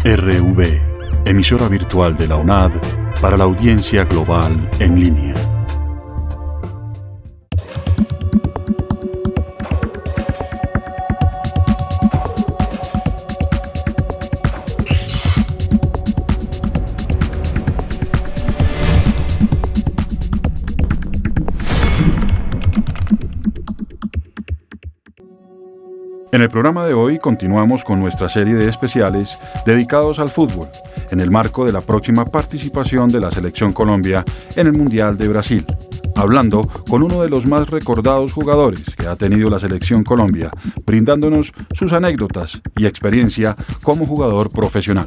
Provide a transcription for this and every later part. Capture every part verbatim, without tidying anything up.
R V, emisora virtual de la UNAD para la audiencia global en línea. En el programa de hoy continuamos con nuestra serie de especiales dedicados al fútbol, en el marco de la próxima participación de la Selección Colombia en el Mundial de Brasil, hablando con uno de los más recordados jugadores que ha tenido la Selección Colombia, brindándonos sus anécdotas y experiencia como jugador profesional.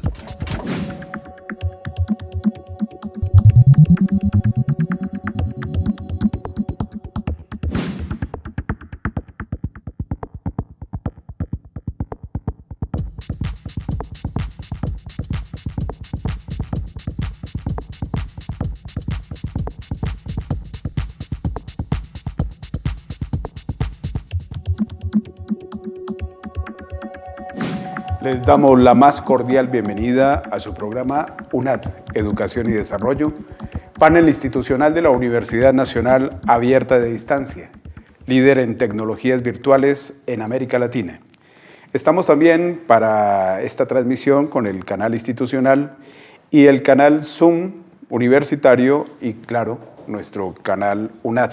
Les damos la más cordial bienvenida a su programa UNAD, Educación y Desarrollo, panel institucional de la Universidad Nacional Abierta de Distancia, líder en tecnologías virtuales en América Latina. Estamos también para esta transmisión con el canal institucional y el canal Zoom universitario y, claro, nuestro canal UNAD.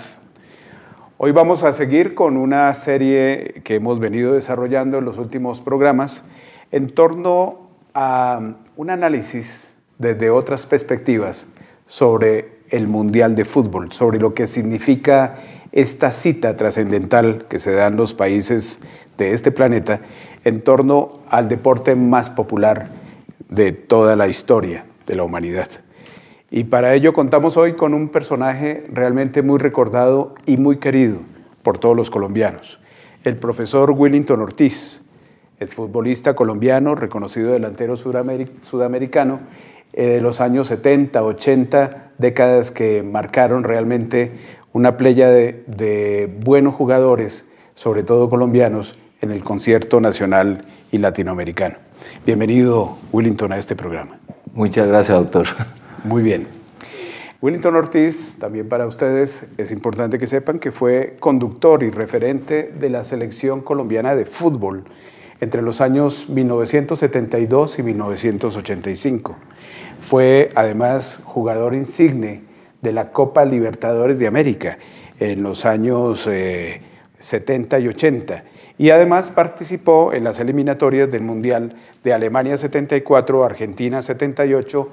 Hoy vamos a seguir con una serie que hemos venido desarrollando en los últimos programas en torno a un análisis desde otras perspectivas sobre el Mundial de Fútbol, sobre lo que significa esta cita trascendental que se da en los países de este planeta en torno al deporte más popular de toda la historia de la humanidad. Y para ello contamos hoy con un personaje realmente muy recordado y muy querido por todos los colombianos, el profesor Willington Ortiz, el futbolista colombiano, reconocido delantero sudamericano eh, de los años setenta, ochenta, décadas que marcaron realmente una playa de, de buenos jugadores, sobre todo colombianos, en el concierto nacional y latinoamericano. Bienvenido, Willington, a este programa. Muchas gracias, doctor. Muy bien. Willington Ortiz, también para ustedes, es importante que sepan que fue conductor y referente de la selección colombiana de fútbol entre los años mil novecientos setenta y dos y mil novecientos ochenta y cinco. Fue además jugador insigne de la Copa Libertadores de América en los años eh, setenta y ochenta y además participó en las eliminatorias del Mundial de Alemania setenta y cuatro, Argentina setenta y ocho,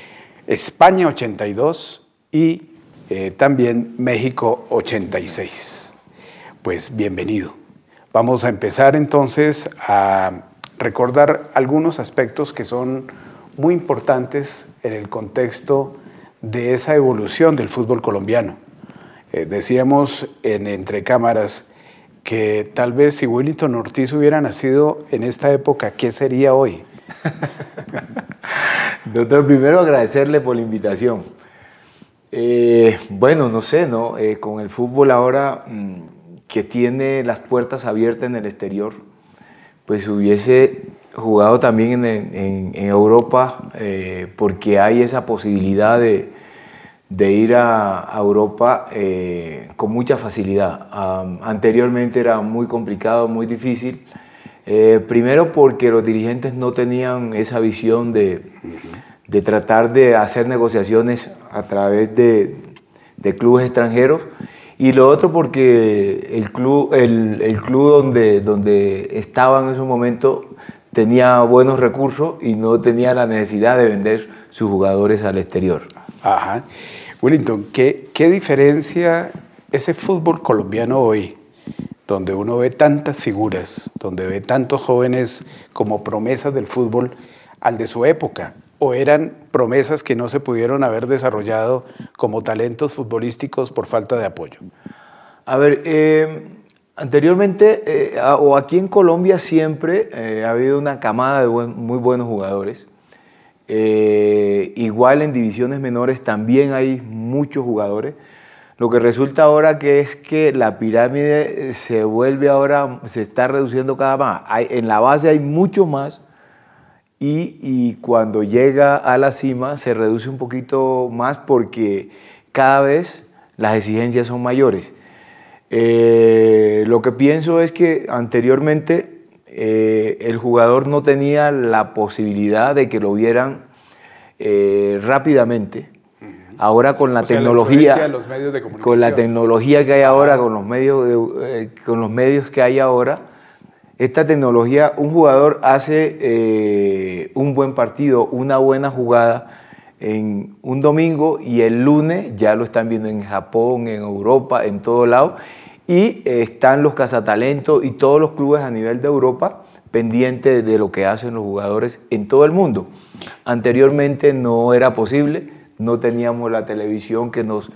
España ochenta y dos y eh, también México ochenta y seis. Pues bienvenido. Vamos a empezar entonces a recordar algunos aspectos que son muy importantes en el contexto de esa evolución del fútbol colombiano. Eh, decíamos en Entre Cámaras que tal vez si Willington Ortiz hubiera nacido en esta época, ¿qué sería hoy? Doctor, primero agradecerle por la invitación. Eh, bueno, no sé, ¿no? Eh, con el fútbol ahora mmm, que tiene las puertas abiertas en el exterior, pues hubiese jugado también en, en, en Europa, eh, porque hay esa posibilidad de, de ir a, a Europa eh, con mucha facilidad. Um, anteriormente era muy complicado, muy difícil. Eh, primero porque los dirigentes no tenían esa visión de, de tratar de hacer negociaciones a través de, de clubes extranjeros, y lo otro porque el club, el, el club donde, donde estaba en ese momento tenía buenos recursos y no tenía la necesidad de vender sus jugadores al exterior. Ajá. Willington, ¿qué, qué diferencia ese fútbol colombiano hoy, donde uno ve tantas figuras, donde ve tantos jóvenes como promesas del fútbol, al de su época? ¿O eran promesas que no se pudieron haber desarrollado como talentos futbolísticos por falta de apoyo? A ver, eh, anteriormente, eh, o aquí en Colombia siempre eh, ha habido una camada de buen, muy buenos jugadores. Eh, igual en divisiones menores también hay muchos jugadores. Lo que resulta ahora que es que la pirámide se vuelve ahora, se está reduciendo cada vez más. Hay, en la base hay mucho más y, y cuando llega a la cima se reduce un poquito más porque cada vez las exigencias son mayores. Eh, lo que pienso es que anteriormente eh, el jugador no tenía la posibilidad de que lo vieran eh, rápidamente. Ahora con la o sea, tecnología, la de los medios de comunicación. con la tecnología que hay ahora, ah. con los medios, de, eh, con los medios que hay ahora, esta tecnología, un jugador hace eh, un buen partido, una buena jugada en un domingo y el lunes ya lo están viendo en Japón, en Europa, en todo lado, y eh, están los cazatalentos y todos los clubes a nivel de Europa pendientes de lo que hacen los jugadores en todo el mundo. Anteriormente no era posible. No teníamos la televisión que nos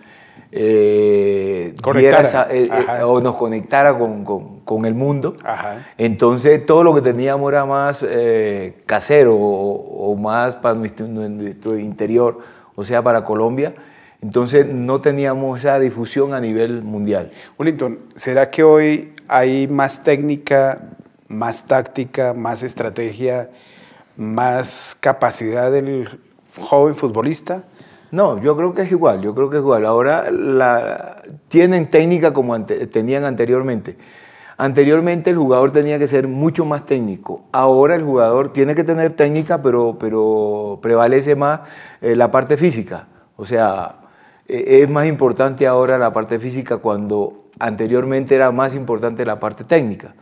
eh, diera esa, eh, eh, o nos conectara con, con, con el mundo. Ajá. Entonces todo lo que teníamos era más eh, casero o, o más para nuestro, nuestro interior, o sea, para Colombia. Entonces no teníamos esa difusión a nivel mundial. Willington, ¿será que hoy hay más técnica, más táctica, más estrategia, más capacidad del joven futbolista? No, yo creo que es igual, yo creo que es igual. Ahora la, tienen técnica como ante, tenían anteriormente. Anteriormente el jugador tenía que ser mucho más técnico. Ahora el jugador tiene que tener técnica, pero, pero prevalece más eh, la parte física. O sea, eh, es más importante ahora la parte física cuando anteriormente era más importante la parte técnica.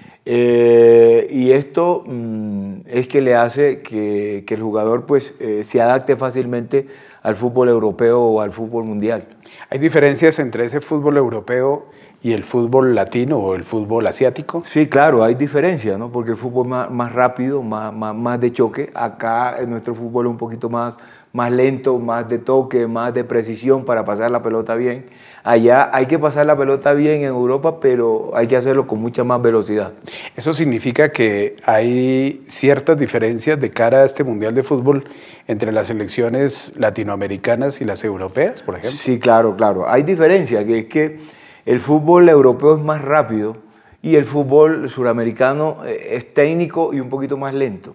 Eh, y esto mmm, es que le hace que, que el jugador pues, eh, se adapte fácilmente al fútbol europeo o al fútbol mundial. ¿Hay diferencias entre ese fútbol europeo y el fútbol latino o el fútbol asiático? Sí, claro, hay diferencias, ¿no? Porque el fútbol es más, más rápido, más, más, más de choque. Acá en nuestro fútbol es un poquito más, más lento, más de toque, más de precisión para pasar la pelota bien. Allá hay que pasar la pelota bien en Europa, pero hay que hacerlo con mucha más velocidad. ¿Eso significa que hay ciertas diferencias de cara a este Mundial de Fútbol entre las selecciones latinoamericanas y las europeas, por ejemplo? Sí, claro, claro. Hay diferencias, que es que el fútbol europeo es más rápido y el fútbol suramericano es técnico y un poquito más lento.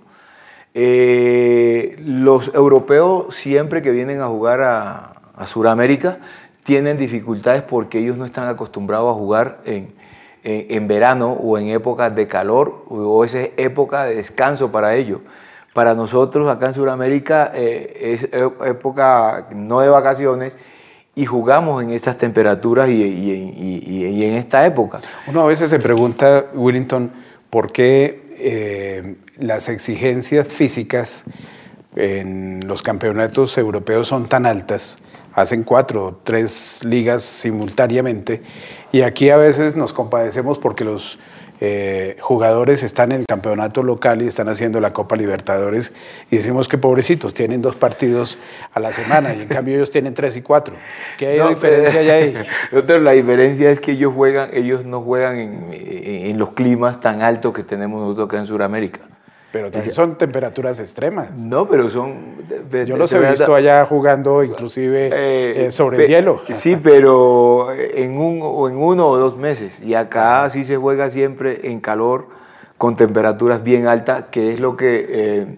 Eh, los europeos siempre que vienen a jugar a, a Suramérica tienen dificultades porque ellos no están acostumbrados a jugar en, en, en verano o en épocas de calor o esa época de descanso para ellos. Para nosotros acá en Sudamérica eh, es época no de vacaciones y jugamos en estas temperaturas y, y, y, y en esta época. Uno a veces se pregunta, Willington, ¿por qué eh, las exigencias físicas en los campeonatos europeos son tan altas? Hacen cuatro o tres ligas simultáneamente y aquí a veces nos compadecemos porque los eh, jugadores están en el campeonato local y están haciendo la Copa Libertadores y decimos que pobrecitos, tienen dos partidos a la semana y en cambio ellos tienen tres y cuatro. ¿Qué no, diferencia hay ahí? Doctor, la diferencia es que ellos, juegan, ellos no juegan en, en, en los climas tan altos que tenemos nosotros acá en Sudamérica. Pero también son temperaturas extremas. No, pero son... Yo los he visto allá jugando inclusive eh, eh, sobre pe, el hielo. Sí, pero en, un, o en uno o dos meses. Y acá sí se juega siempre en calor, con temperaturas bien altas, que es lo que eh,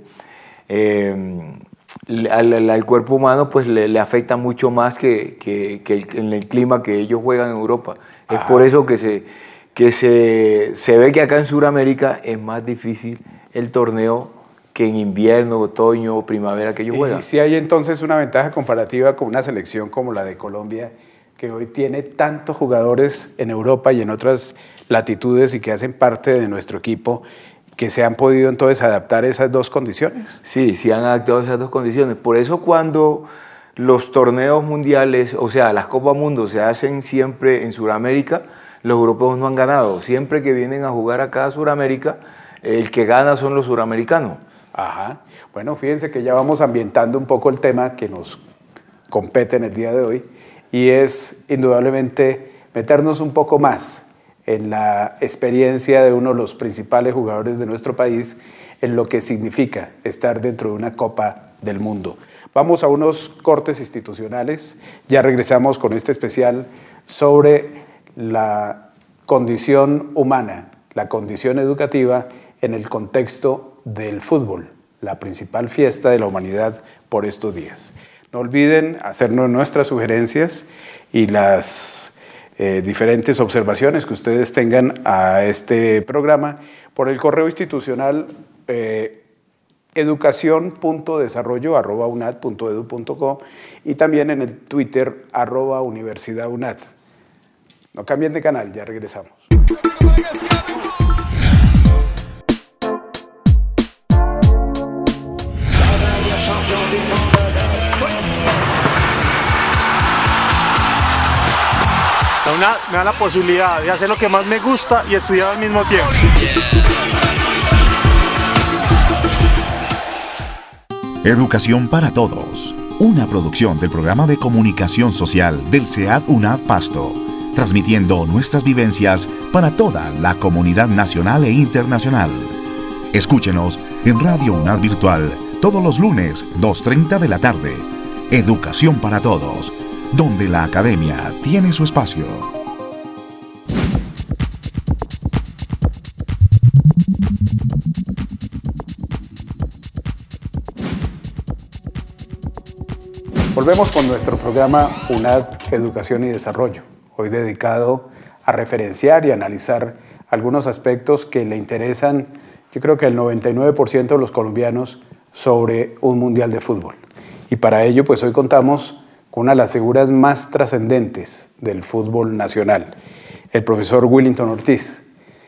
eh, al, al cuerpo humano pues, le, le afecta mucho más que, que, que el, en el clima que ellos juegan en Europa. Es ah. por eso que, se, que se, se ve que acá en Sudamérica es más difícil el torneo que en invierno, otoño o primavera que ellos juegan. Y si hay entonces una ventaja comparativa con una selección como la de Colombia, que hoy tiene tantos jugadores en Europa y en otras latitudes y que hacen parte de nuestro equipo, que se han podido entonces adaptar a esas dos condiciones. Sí, sí han adaptado a esas dos condiciones. Por eso cuando los torneos mundiales, o sea, las Copas Mundo se hacen siempre en Sudamérica, los europeos no han ganado. Siempre que vienen a jugar acá a Sudamérica, el que gana son los suramericanos. Ajá. Bueno, fíjense que ya vamos ambientando un poco el tema que nos compete en el día de hoy y es indudablemente meternos un poco más en la experiencia de uno de los principales jugadores de nuestro país en lo que significa estar dentro de una Copa del Mundo. Vamos a unos cortes institucionales, ya regresamos con este especial sobre la condición humana, la condición educativa en el contexto del fútbol la principal fiesta de la humanidad por estos días. No olviden hacernos nuestras sugerencias y las eh, diferentes observaciones que ustedes tengan a este programa por el correo institucional eh, educación punto desarrollo arroba unad punto edu punto co y también en el Twitter arroba universidad unad. No cambien de canal, ya regresamos. La UNAD me da la posibilidad de hacer lo que más me gusta y estudiar al mismo tiempo. Educación para Todos, una producción del programa de comunicación social del C E A D UNAD Pasto, transmitiendo nuestras vivencias para toda la comunidad nacional e internacional. Escúchenos en Radio UNAD Virtual todos los lunes, dos y treinta de la tarde. Educación para Todos, donde la academia tiene su espacio. Volvemos con nuestro programa UNAD Educación y Desarrollo, hoy dedicado a referenciar y analizar algunos aspectos que le interesan, yo creo que al noventa y nueve por ciento de los colombianos, sobre un mundial de fútbol. Y para ello, pues hoy contamos con una de las figuras más trascendentes del fútbol nacional, el profesor Willington Ortiz.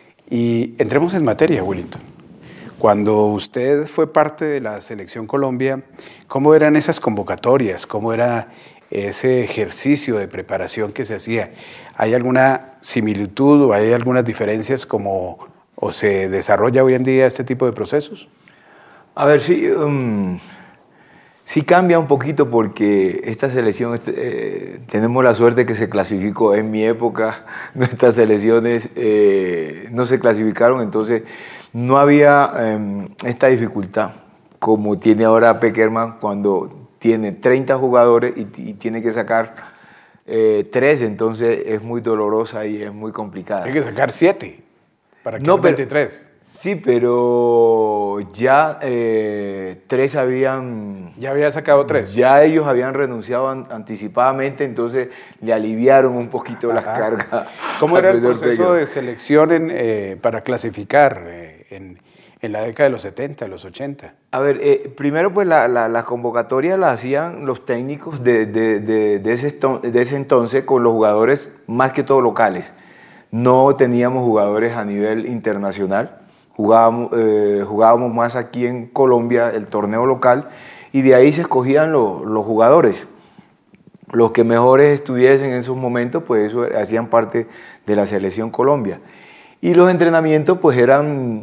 Y entremos en materia, Willington. Cuando usted fue parte de la Selección Colombia, ¿cómo eran esas convocatorias? ¿Cómo era ese ejercicio de preparación que se hacía? ¿Hay alguna similitud o hay algunas diferencias como o se desarrolla hoy en día este tipo de procesos? A ver, sí, um, sí cambia un poquito porque esta selección, este, eh, tenemos la suerte que se clasificó. En mi época, nuestras selecciones eh, no se clasificaron, entonces no había eh, esta dificultad como tiene ahora Peckerman cuando tiene treinta jugadores y, y tiene que sacar eh, tres, entonces es muy dolorosa y es muy complicada. Hay que sacar siete para que no, pero, veintitrés. Sí, pero ya eh, tres habían... ¿Ya había sacado tres? Ya ellos habían renunciado an anticipadamente, entonces le aliviaron un poquito las cargas. ¿Cómo era el proceso de selección en, eh, para clasificar eh, en, en la década de los setenta, de los ochenta? A ver, eh, primero pues la, la, la convocatoria la hacían los técnicos de, de, de, de, ese de ese entonces con los jugadores más que todo locales. No teníamos jugadores a nivel internacional. Jugábamos, eh, jugábamos más aquí en Colombia, el torneo local, y de ahí se escogían lo, los jugadores. Los que mejores estuviesen en esos momentos, pues eso hacían parte de la Selección Colombia. Y los entrenamientos pues eran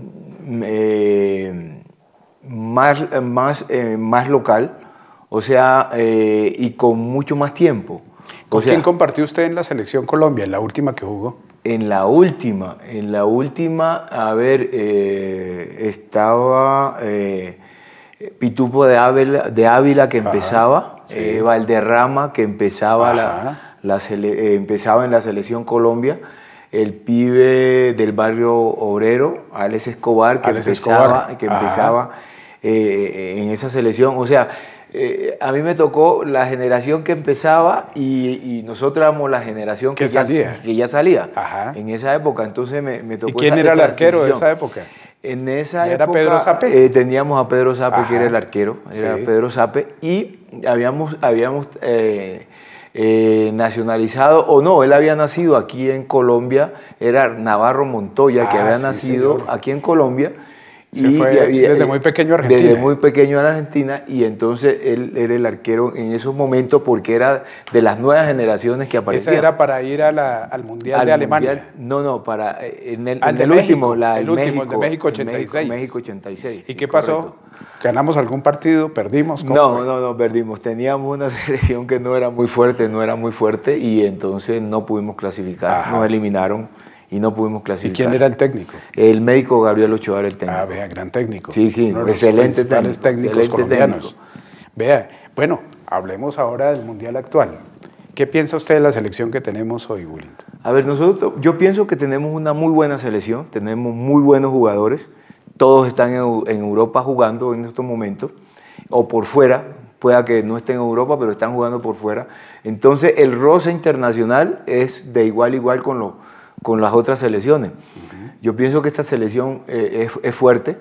eh, más, más, eh, más local, o sea, eh, y con mucho más tiempo. ¿Con o sea, quién compartió usted en la Selección Colombia, en la última que jugó? En la última, en la última, a ver, eh, estaba eh, Pitufo de Ávila, de Ávila que empezaba, ajá, sí. eh, Valderrama que empezaba, la, la sele, eh, empezaba en la Selección Colombia, el pibe del barrio obrero, Alex Escobar, que Alex empezaba, Escobar. Que empezaba eh, en esa selección, o sea, Eh, a mí me tocó la generación que empezaba y, y nosotros éramos la generación que, que ya salía, que ya salía Ajá. en esa época, entonces me, me tocó. ¿Y quién esa, era el arquero de esa época? En esa ¿Ya época era Pedro Zape? Eh, teníamos a Pedro Zape, Ajá. que era el arquero, era sí. Pedro Zape, y habíamos, habíamos eh, eh, nacionalizado, o no, él había nacido aquí en Colombia, era Navarro Montoya, ah, que había sí, nacido señor. aquí en Colombia. Se y, fue y, desde muy pequeño a Argentina. Desde muy pequeño a Argentina, y entonces él era el arquero en esos momentos porque era de las nuevas generaciones que aparecían. ¿Esa era para ir a la, al Mundial al de Alemania? Mundial, no, no, para en el, al en de el México, último, la, el, el último, el de México ochenta y seis. México, México ochenta y seis. ¿Y sí, qué pasó? Correcto. ¿Ganamos algún partido? ¿Perdimos? No, fue? no, no, perdimos. Teníamos una selección que no era muy fuerte, no era muy fuerte, y entonces no pudimos clasificar, Ajá. nos eliminaron. Y no pudimos clasificar. ¿Y quién era el técnico? El médico Gabriel Ochoa era el técnico. Ah, vea, gran técnico. Sí, sí, uno de los excelente principales técnicos excelente colombianos. Técnico. Vea, bueno, hablemos ahora del Mundial actual. ¿Qué piensa usted de la selección que tenemos hoy, Willington? A ver, nosotros, yo pienso que tenemos una muy buena selección, tenemos muy buenos jugadores, todos están en, en Europa jugando en estos momentos, o por fuera, pueda que no estén en Europa, pero están jugando por fuera. Entonces el roce internacional es de igual a igual con, lo, con las otras selecciones. Uh-huh. Yo pienso que esta selección eh, es, es fuerte.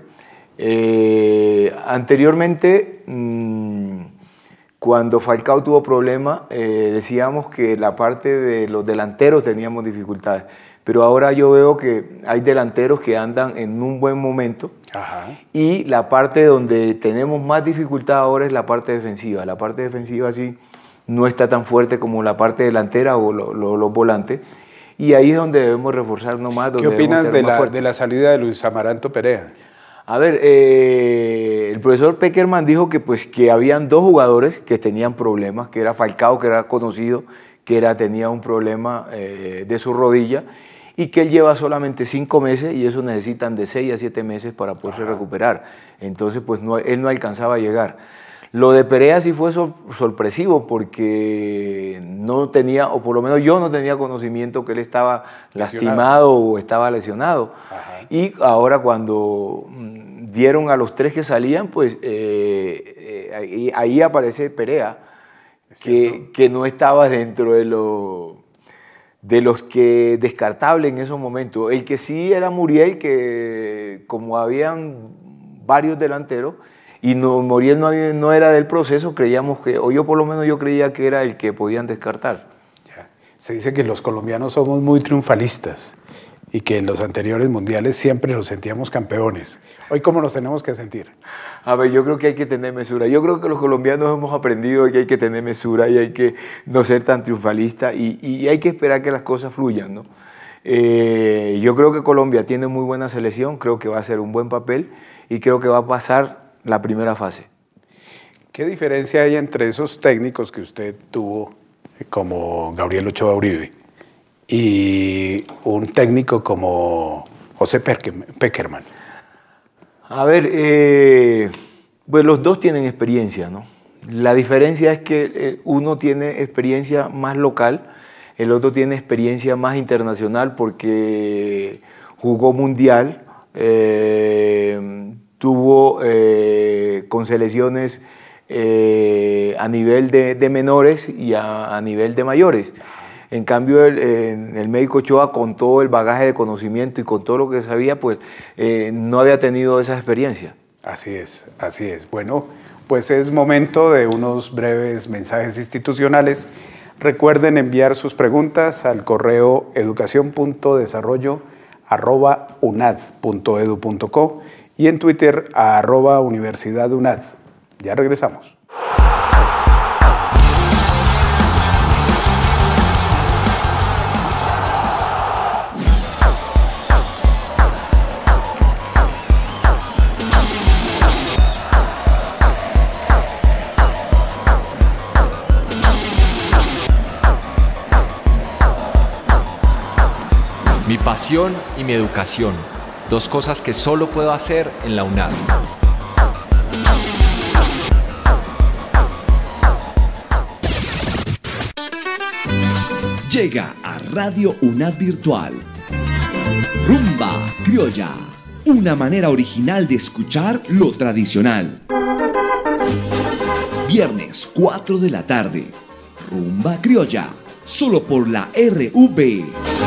Eh, anteriormente, mmm, cuando Falcao tuvo problemas, eh, decíamos que la parte de los delanteros teníamos dificultades. Pero ahora yo veo que hay delanteros que andan en un buen momento. Ajá. Y la parte donde tenemos más dificultad ahora es la parte defensiva. La parte defensiva sí no está tan fuerte como la parte delantera o lo, lo, los volantes. Y ahí es donde debemos reforzarnos más. ¿Qué opinas de la, de la salida de Luis Amaranto Perea? A ver, eh, el profesor Peckerman dijo que, pues, que habían dos jugadores que tenían problemas, que era Falcao, que era conocido, que era, tenía un problema eh, de su rodilla, y que él lleva solamente cinco meses y eso necesitan de seis a siete meses para poderse Ajá. recuperar. Entonces, pues no, él no alcanzaba a llegar. Lo de Perea sí fue sor sorpresivo porque no tenía, o por lo menos yo no tenía conocimiento que él estaba lesionado. lastimado o estaba lesionado. Ajá. Y ahora cuando dieron a los tres que salían, pues eh, eh, ahí, ahí aparece Perea, que, que no estaba dentro de los... de los que descartable en esos momentos. El que sí era Muriel, que como habían varios delanteros, y no, Muriel no, había, no era del proceso, creíamos que, o yo por lo menos yo creía que era el que podían descartar. Ya. Se dice que los colombianos somos muy triunfalistas y que en los anteriores mundiales siempre nos sentíamos campeones. Hoy, ¿cómo nos tenemos que sentir? A ver, yo creo que hay que tener mesura. Yo creo que los colombianos hemos aprendido que hay que tener mesura y hay que no ser tan triunfalista y, y hay que esperar que las cosas fluyan, ¿no? Eh, yo creo que Colombia tiene muy buena selección, creo que va a hacer un buen papel y creo que va a pasar la primera fase. ¿Qué diferencia hay entre esos técnicos que usted tuvo, como Gabriel Ochoa Uribe, y un técnico como José Peckerman? A ver, eh, pues los dos tienen experiencia, ¿no? La diferencia es que uno tiene experiencia más local, el otro tiene experiencia más internacional porque jugó mundial, eh, tuvo eh, con selecciones eh, a nivel de, de menores y a, a nivel de mayores. En cambio, el, el médico Ochoa, con todo el bagaje de conocimiento y con todo lo que sabía, pues eh, no había tenido esa experiencia. Así es, así es. Bueno, pues es momento de unos breves mensajes institucionales. Recuerden enviar sus preguntas al correo educación punto desarrollo arroba unad punto edu punto co y en Twitter a arroba Universidad UNAD. Ya regresamos. Mi pasión y mi educación, dos cosas que solo puedo hacer en la UNAD. Llega a Radio UNAD Virtual Rumba Criolla, una manera original de escuchar lo tradicional. Viernes cuatro de la tarde, Rumba Criolla, solo por la R V.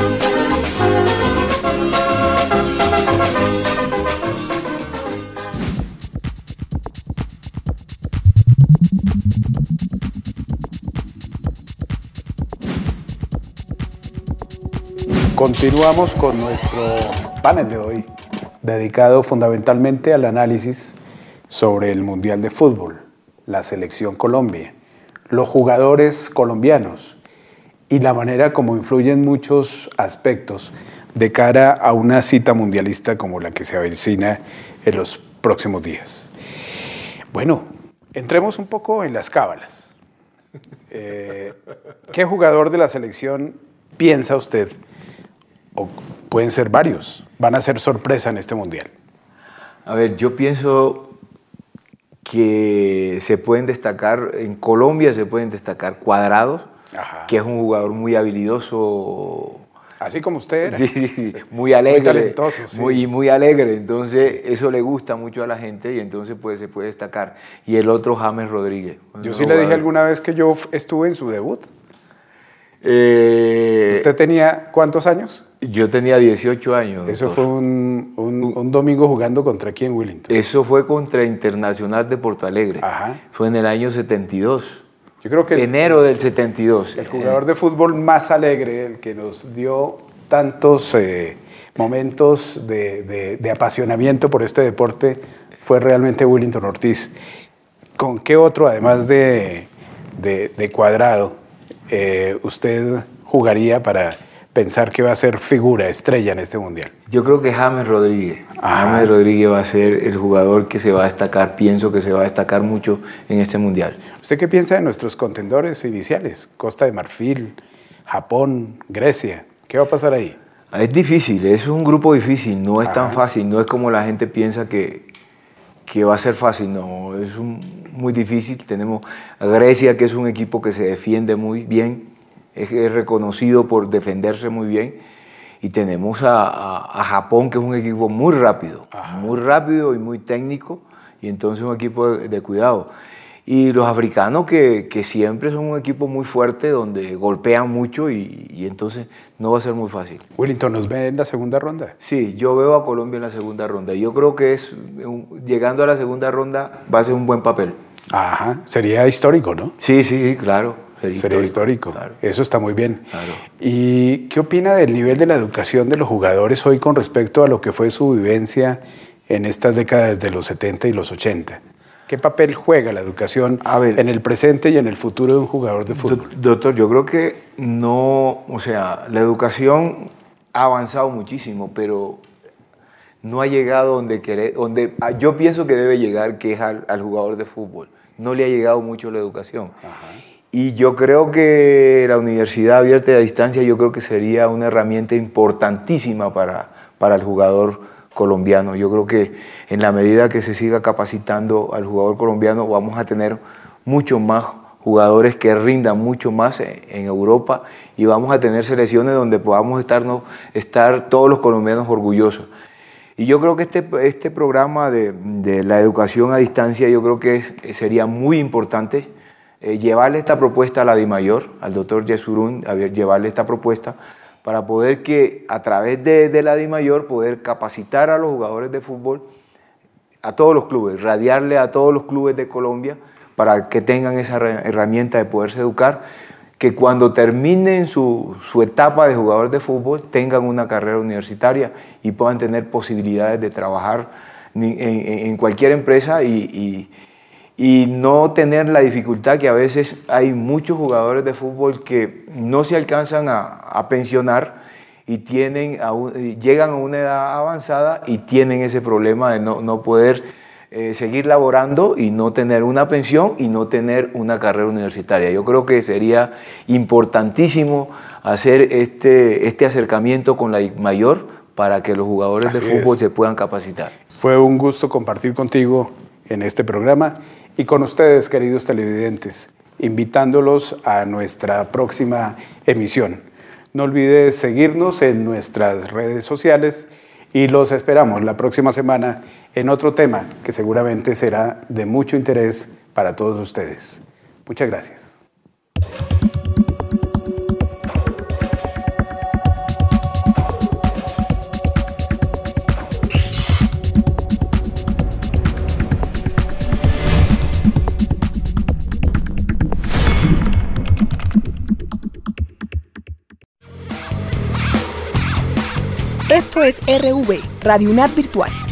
Continuamos con nuestro panel de hoy, dedicado fundamentalmente al análisis sobre el Mundial de Fútbol, la Selección Colombia, los jugadores colombianos y la manera como influyen muchos aspectos de cara a una cita mundialista como la que se avecina en los próximos días. Bueno, entremos un poco en las cábalas. Eh, ¿Qué jugador de la selección piensa usted? O pueden ser varios, van a ser sorpresa en este mundial. A ver, yo pienso que se pueden destacar, en Colombia se pueden destacar Cuadrado, Ajá. que es un jugador muy habilidoso Así como usted era. Sí, sí, sí, muy alegre. Muy talentoso, sí. Muy, muy alegre, entonces sí. Eso le gusta mucho a la gente y entonces pues, se puede destacar. Y el otro, James Rodríguez. Yo sí le dije alguna vez que yo estuve en su debut. Eh, ¿Usted tenía cuántos años? Yo tenía dieciocho años. Eso doctor. fue un, un, un domingo jugando contra quién, Willington. Eso fue contra Internacional de Porto Alegre. Ajá. Fue en el año setenta y dos. Yo creo que enero del setenta y dos. El jugador de fútbol más alegre, el que nos dio tantos eh, momentos de, de, de apasionamiento por este deporte, fue realmente Willington Ortiz. ¿Con qué otro, además de, de, de Cuadrado, eh, usted jugaría para pensar que va a ser figura, estrella en este mundial? Yo creo que James Rodríguez. Ajá. James Rodríguez va a ser el jugador que se va a destacar, pienso que se va a destacar mucho en este mundial. ¿Usted qué piensa de nuestros contendores iniciales? Costa de Marfil, Japón, Grecia. ¿Qué va a pasar ahí? Es difícil, es un grupo difícil, no es Ajá. tan fácil, no es como la gente piensa que, que va a ser fácil, no, es un, muy difícil. Tenemos a Grecia, que es un equipo que se defiende muy bien, es, es reconocido por defenderse muy bien, y tenemos a, a, a Japón, que es un equipo muy rápido, Ajá. muy rápido y muy técnico, y entonces un equipo de, de cuidado. Y los africanos que, que siempre son un equipo muy fuerte, donde golpean mucho y, y entonces no va a ser muy fácil. Willington, ¿nos ve en la segunda ronda? Sí, yo veo a Colombia en la segunda ronda. Yo creo que es llegando a la segunda ronda va a ser un buen papel. Ajá, sería histórico, ¿no? Sí, sí, sí, claro. Sería, sería histórico, histórico. Claro. Eso está muy bien. Claro. ¿Y qué opina del nivel de la educación de los jugadores hoy con respecto a lo que fue su vivencia en estas décadas de los setenta y los ochenta? ¿Qué papel juega la educación a ver, en el presente y en el futuro de un jugador de fútbol? Doctor, yo creo que no, o sea, la educación ha avanzado muchísimo, pero no ha llegado donde querer, donde yo pienso que debe llegar, que es al, al jugador de fútbol. No le ha llegado mucho la educación. Ajá. Y yo creo que la universidad abierta y a distancia, yo creo que sería una herramienta importantísima para, para el jugador colombiano. Yo creo que en la medida que se siga capacitando al jugador colombiano, vamos a tener muchos más jugadores que rindan mucho más en, en Europa, y vamos a tener selecciones donde podamos estarnos, estar todos los colombianos orgullosos. Y yo creo que este, este programa de, de la educación a distancia, yo creo que es, sería muy importante eh, llevarle esta propuesta a la DIMAYOR, al doctor Yesurún, a ver, llevarle esta propuesta para poder que a través de, de la DIMAYOR poder capacitar a los jugadores de fútbol, a todos los clubes, radiarle a todos los clubes de Colombia para que tengan esa herramienta de poderse educar, que cuando terminen su, su etapa de jugador de fútbol tengan una carrera universitaria y puedan tener posibilidades de trabajar en, en, en cualquier empresa y, y, y no tener la dificultad que a veces hay muchos jugadores de fútbol que no se alcanzan a, a pensionar y tienen a un, llegan a una edad avanzada y tienen ese problema de no, no poder eh, seguir laborando y no tener una pensión y no tener una carrera universitaria. Yo creo que sería importantísimo hacer este, este acercamiento con la DIMAYOR para que los jugadores Así de fútbol es. se puedan capacitar. Fue un gusto compartir contigo en este programa y con ustedes, queridos televidentes, invitándolos a nuestra próxima emisión. No olvides seguirnos en nuestras redes sociales y los esperamos la próxima semana en otro tema que seguramente será de mucho interés para todos ustedes. Muchas gracias. Esto es R V, Radio UNAD Virtual.